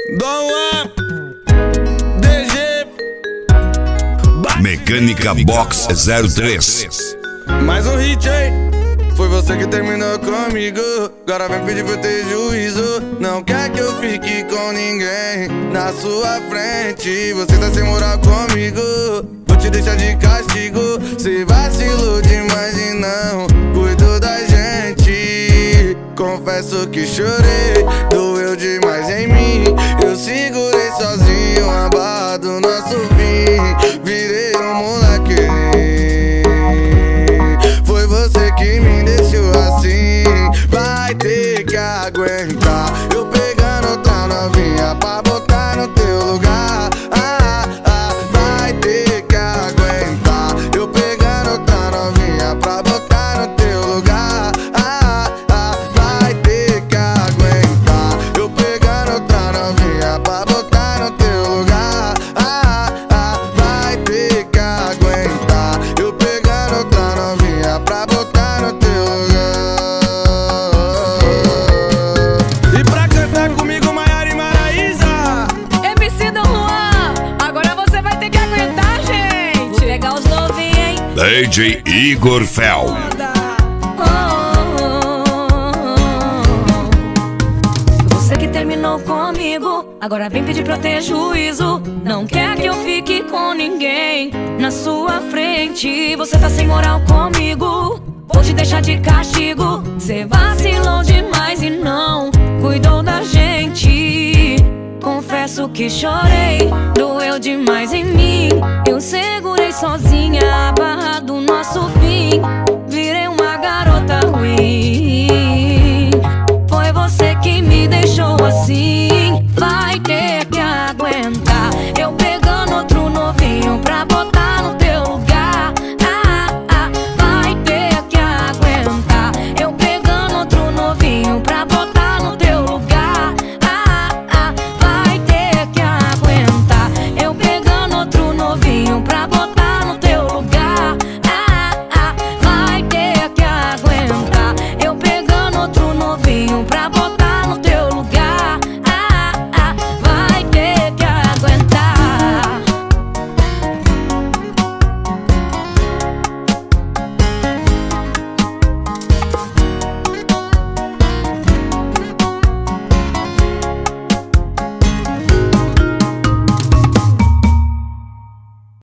Dom Up, DG, Mecânica Box 03. mais um hit, hein? Foi você que terminou comigo, agora vem pedir pra eu ter juízo. Não quer que eu fique com ninguém na sua frente. Você tá sem moral comigo, vou te deixar de castigo. Cê vacilou demais e não cuidou da gente. Confesso que chorei, doeu demais em mim. Eu segurei sozinho a barra do nosso fim. Virei um moleque, foi você que me deixou assim. Vai ter que aguentar eu pegando outra novinha pra botar no teu lugar. Vai ter que aguentar eu pegando outra novinha pra botar no teu lugar. Vai ter que aguentar eu pegando outra novinha pra botar no teu lugar. Vai ter que aguentar eu pegando outra novinha pra botar no teu lugar. E pra cantar comigo, Maiara e Maraísa, MC Dom Juan, agora você vai ter que aguentar, gente. Vou pegar os novinhos, hein? DJ Igor Fel. Você que terminou comigo, agora vem pedir pra eu ter juízo. Não quer que eu fique com ninguém na sua frente. Você tá sem moral comigo, vou te deixar de castigo. Cê vacilou demais e não cuidou da gente. Confesso que chorei, doeu demais em mim. Eu segurei sozinha a barra do nosso fim. Virei uma garota ruim. Foi você que me deixou assim. Vai ter que aguentar